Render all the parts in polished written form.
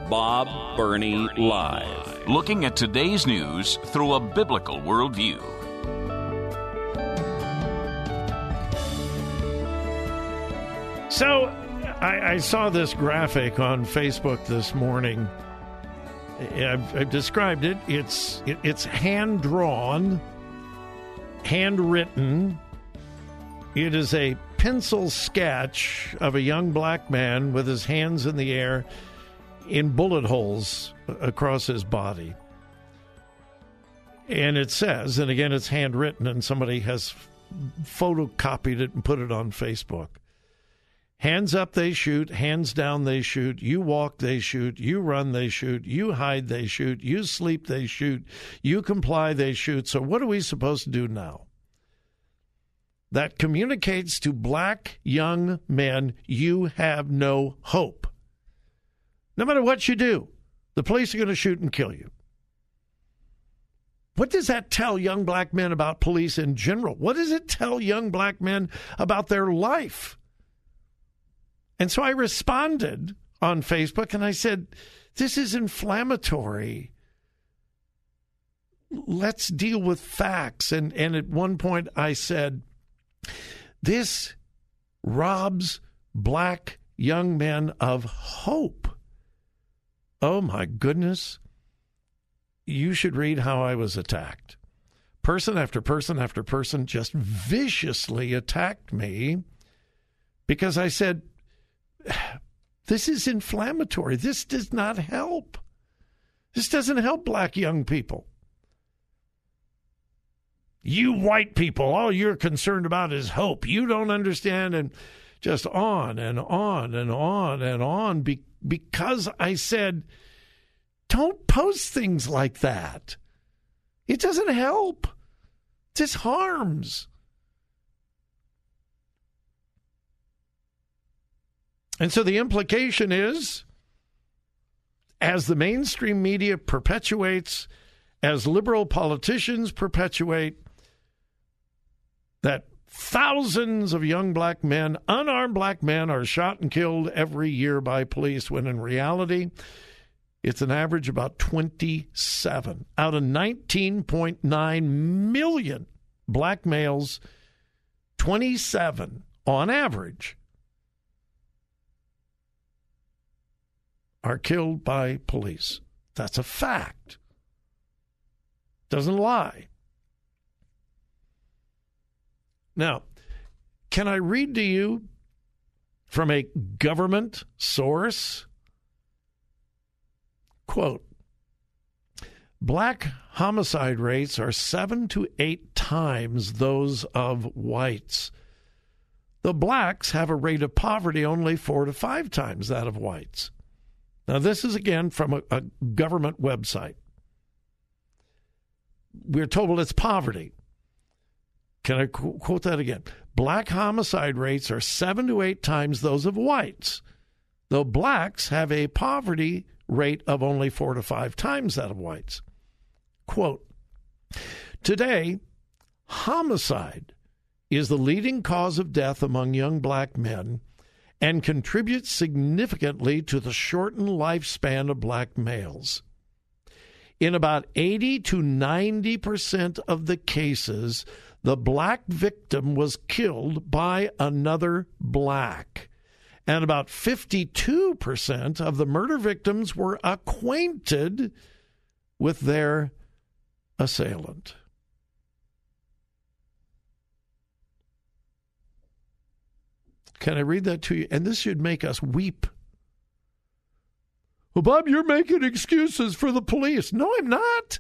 Bob Burney Live. Looking at today's news through a biblical worldview. So, I saw this graphic on Facebook this morning. I've described it. It's hand-drawn, handwritten. It is a pencil sketch of a young black man with his hands in the air in bullet holes across his body. And it says, and again, it's handwritten, and somebody has photocopied it and put it on Facebook. Hands up, they shoot. Hands down, they shoot. You walk, they shoot. You run, they shoot. You hide, they shoot. You sleep, they shoot. You comply, they shoot. So what are we supposed to do now? That communicates to black young men, you have no hope. No matter what you do, the police are going to shoot and kill you. What does that tell young black men about police in general? What does it tell young black men about their life? And so I responded on Facebook and I said, this is inflammatory. Let's deal with facts. And at one point I said, this robs black young men of hope. Oh, my goodness. You should read how I was attacked. Person after person after person just viciously attacked me because I said, this is inflammatory. This does not help. This doesn't help black young people. You white people, all you're concerned about is hope. You don't understand, and just on and on and on and on because I said, don't post things like that. It doesn't help. This harms. And so the implication is, as the mainstream media perpetuates, as liberal politicians perpetuate, that thousands of young black men, unarmed black men, are shot and killed every year by police, when in reality, it's an average about 27. Out of 19.9 million black males, 27 on average are killed by police. That's a fact. Doesn't lie. Now, can I read to you from a government source? Quote, black homicide rates are 7 to 8 times those of whites. The blacks have a rate of poverty only 4 to 5 times that of whites. Now, this is, again, from a government website. We're told it's poverty. Can I quote that again? Black homicide rates are 7 to 8 times those of whites, though blacks have a poverty rate of only 4 to 5 times that of whites. Quote, today, homicide is the leading cause of death among young black men and contributes significantly to the shortened lifespan of black males. In about 80 to 90% of the cases, the black victim was killed by another black. And about 52% of the murder victims were acquainted with their assailant. Can I read that to you? And this should make us weep. Well, Bob, you're making excuses for the police. No, I'm not.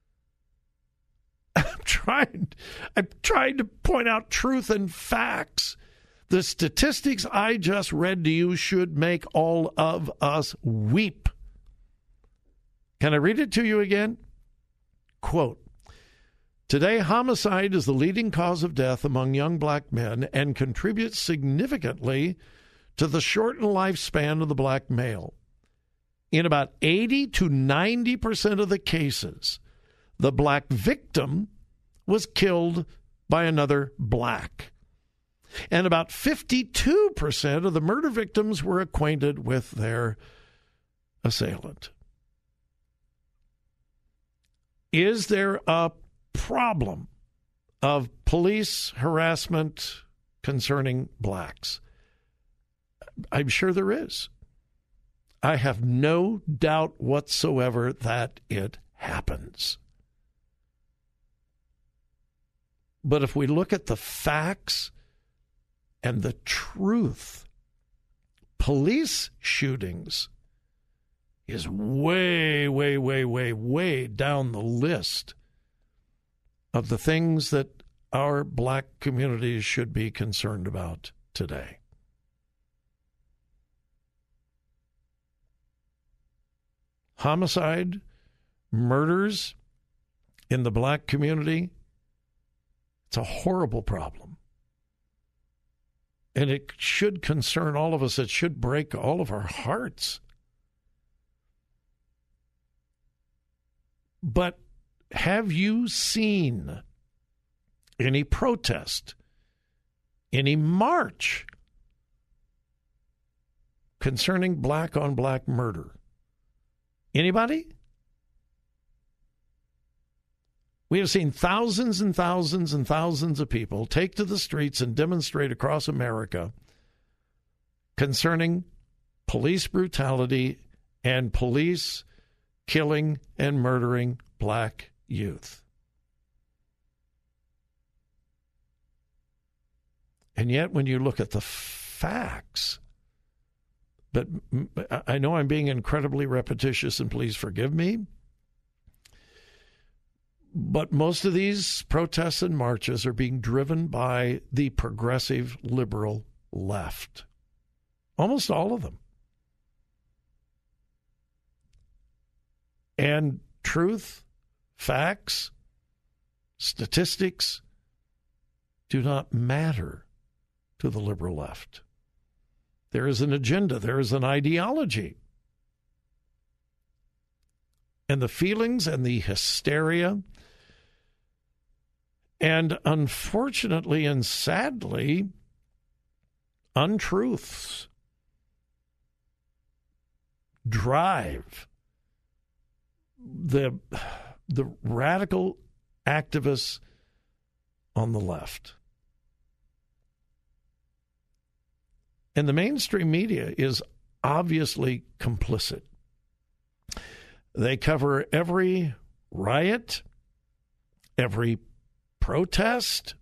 I'm trying to point out truth and facts. The statistics I just read to you should make all of us weep. Can I read it to you again? Quote, today, homicide is the leading cause of death among young black men and contributes significantly to the shortened lifespan of the black male. In about 80 to 90% of the cases, the black victim was killed by another black. And about 52% of the murder victims were acquainted with their assailant. Is there a problem of police harassment concerning blacks? I'm sure there is. I have no doubt whatsoever that it happens. But if we look at the facts and the truth, police shootings is way, way, way, way, way down the list of the things that our black communities should be concerned about today. Homicide, murders in the black community, it's a horrible problem. And it should concern all of us. It should break all of our hearts. But have you seen any protest, any march concerning black-on-black murder? Anybody? We have seen thousands and thousands and thousands of people take to the streets and demonstrate across America concerning police brutality and police killing and murdering black youth. And yet when you look at the facts, but I know I'm being incredibly repetitious, and please forgive me, but most of these protests and marches are being driven by the progressive liberal left. Almost all of them. And truth, facts, statistics do not matter to the liberal left. There is an agenda. There is an ideology. And the feelings and the hysteria and unfortunately and sadly, untruths drive the radical activists on the left. And the mainstream media is obviously complicit. They cover every riot, every protest,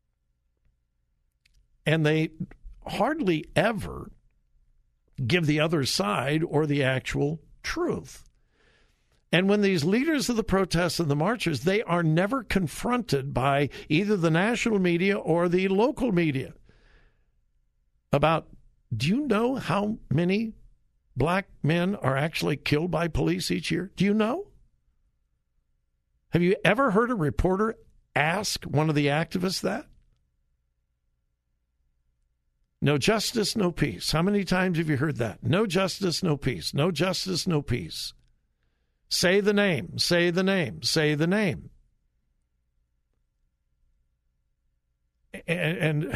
and they hardly ever give the other side or the actual truth. And when these leaders of the protests and the marches, they are never confronted by either the national media or the local media about, do you know how many black men are actually killed by police each year? Do you know? Have you ever heard a reporter ask one of the activists that? No justice, no peace. How many times have you heard that? No justice, no peace. No justice, no peace. Say the name, say the name, say the name. And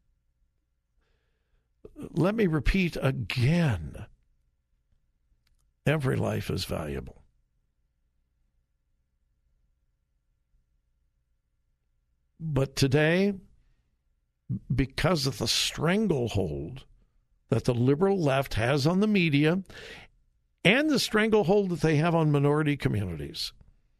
let me repeat again, every life is valuable. But today, because of the stranglehold that the liberal left has on the media and the stranglehold that they have on minority communities,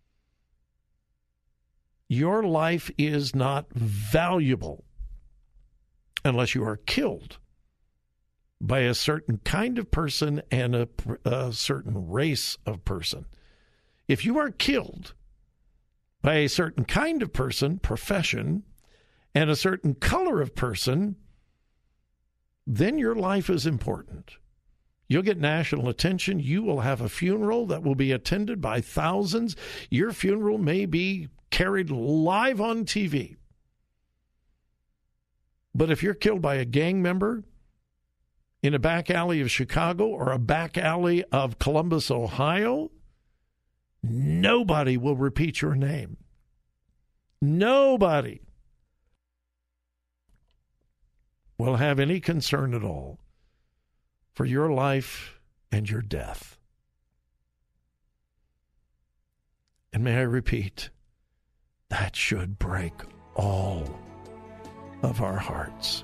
your life is not valuable unless you are killed by a certain kind of person and a certain race of person. If you are killed by a certain kind of person, profession, and a certain color of person, then your life is important. You'll get national attention. You will have a funeral that will be attended by thousands. Your funeral may be carried live on TV. But if you're killed by a gang member in a back alley of Chicago or a back alley of Columbus, Ohio, nobody will repeat your name. Nobody will have any concern at all for your life and your death. And may I repeat, that should break all of our hearts.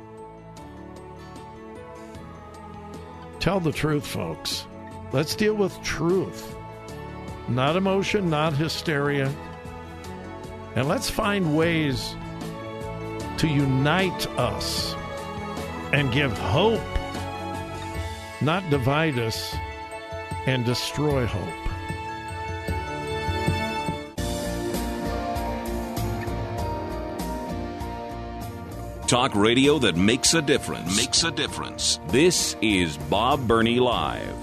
Tell the truth, folks. Let's deal with truth. Not emotion, not hysteria. And let's find ways to unite us and give hope, not divide us and destroy hope. Talk radio that makes a difference. Makes a difference. This is Bob Burney Live.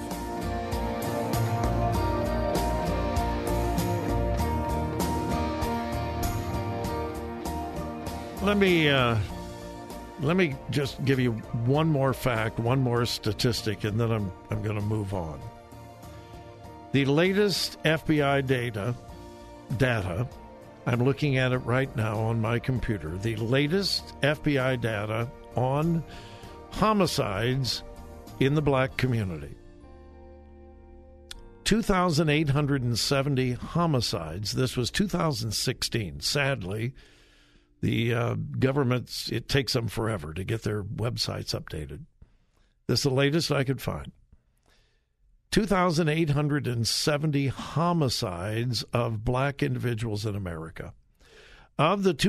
Let me just give you one more fact, one more statistic, and then I'm going to move on. The latest FBI data, I'm looking at it right now on my computer. The latest FBI data on homicides in the black community. 2,870 homicides. This was 2016. Sadly, the government's, it takes them forever to get their websites updated. This is the latest I could find. 2,870 homicides of black individuals in America. Of the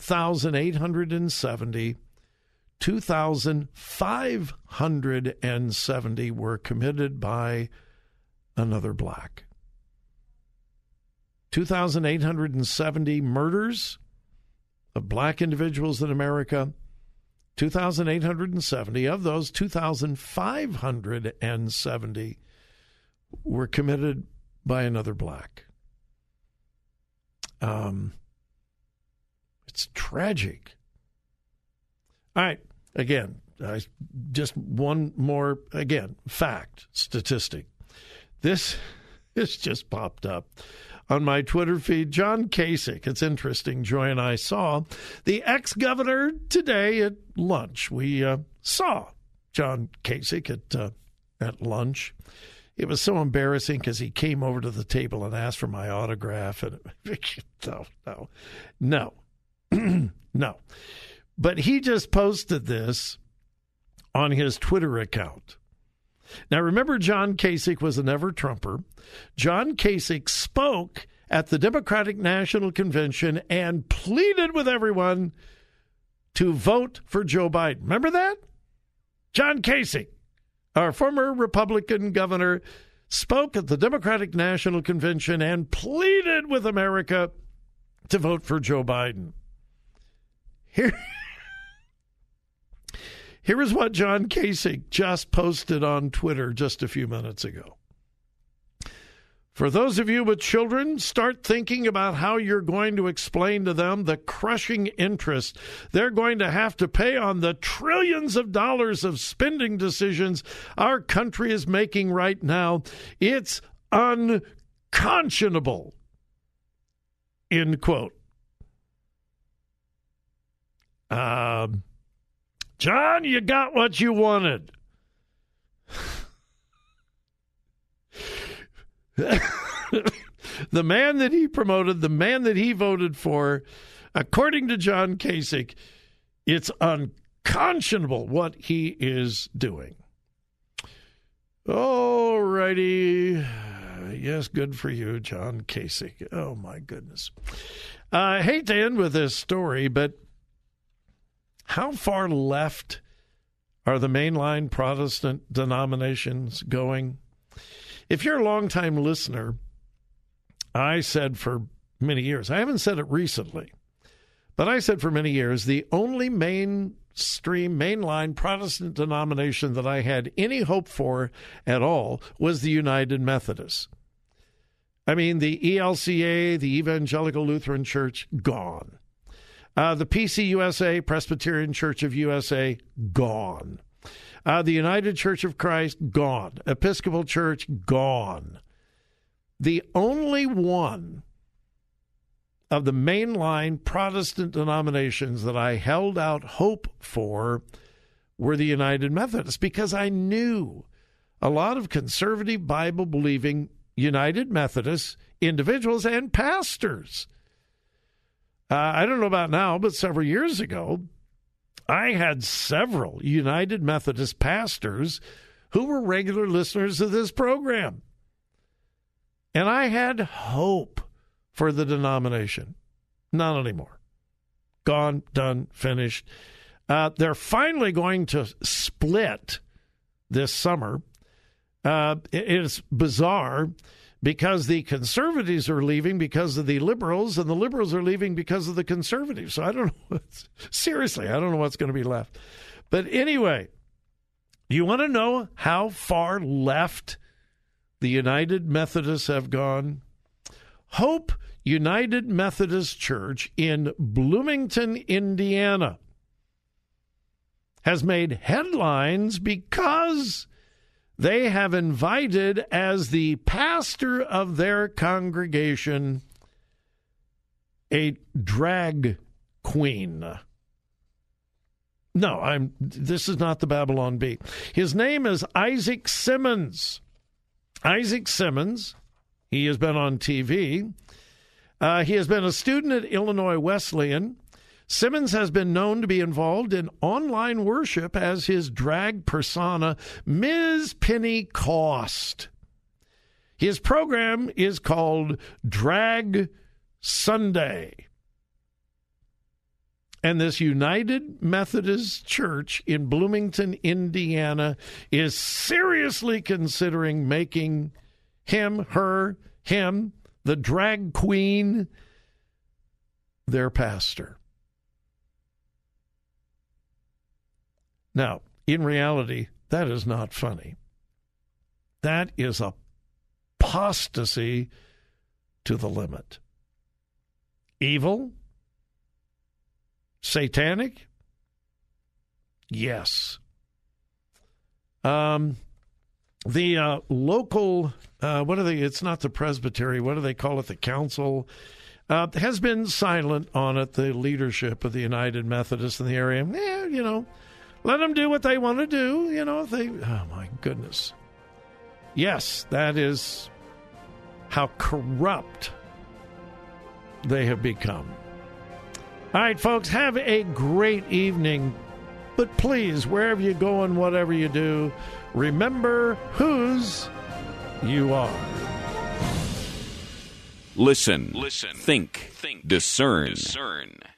2,870, 2,570 were committed by another black. 2,870 murders of black individuals in America. 2,870 of those, 2,570 were committed by another black. It's tragic. All right, again, just one more, fact, statistic. This just popped up on my Twitter feed. John Kasich, it's interesting, Joy and I saw the ex-governor today at lunch. We saw John Kasich at lunch. It was so embarrassing because he came over to the table and asked for my autograph. And no. But he just posted this on his Twitter account. Now, remember, John Kasich was a never-Trumper. John Kasich spoke at the Democratic National Convention and pleaded with everyone to vote for Joe Biden. Remember that? John Kasich, our former Republican governor, spoke at the Democratic National Convention and pleaded with America to vote for Joe Biden. Here is what John Kasich just posted on Twitter just a few minutes ago. For those of you with children, start thinking about how you're going to explain to them the crushing interest they're going to have to pay on the trillions of dollars of spending decisions our country is making right now. It's unconscionable. End quote. John, you got what you wanted. The man that he promoted, the man that he voted for, according to John Kasich, it's unconscionable what he is doing. All righty. Yes, good for you, John Kasich. Oh, my goodness. I hate to end with this story, but how far left are the mainline Protestant denominations going? If you're a longtime listener, I said for many years, I haven't said it recently, but I said for many years, the only mainstream, mainline Protestant denomination that I had any hope for at all was the United Methodists. I mean, the ELCA, the Evangelical Lutheran Church, gone. The PCUSA, Presbyterian Church of USA, gone. The United Church of Christ, gone. Episcopal Church, gone. The only one of the mainline Protestant denominations that I held out hope for were the United Methodists, because I knew a lot of conservative Bible-believing United Methodists individuals and pastors. I don't know about now, but several years ago, I had several United Methodist pastors who were regular listeners of this program. And I had hope for the denomination. Not anymore. Gone, done, finished. They're finally going to split this summer. It is bizarre because the conservatives are leaving because of the liberals, and the liberals are leaving because of the conservatives. So I don't know. Seriously, I don't know what's going to be left. But anyway, you want to know how far left the United Methodists have gone? Hope United Methodist Church in Bloomington, Indiana, has made headlines because they have invited as the pastor of their congregation a drag queen. No, this is not the Babylon Bee. His name is Isaac Simmons. Isaac Simmons, he has been on TV. He has been a student at Illinois Wesleyan. Simmons has been known to be involved in online worship as his drag persona, Ms. Pentecost. His program is called Drag Sunday. And this United Methodist Church in Bloomington, Indiana, is seriously considering making him, the drag queen, their pastor. Now, in reality, that is not funny. That is apostasy to the limit. Evil? Satanic? Yes. The local, it's not the presbytery, what do they call it, the council, has been silent on it, the leadership of the United Methodists in the area. Let them do what they want to do, oh my goodness. Yes, that is how corrupt they have become. All right, folks, have a great evening. But please, wherever you go and whatever you do, remember whose you are. Listen. Think. Discern.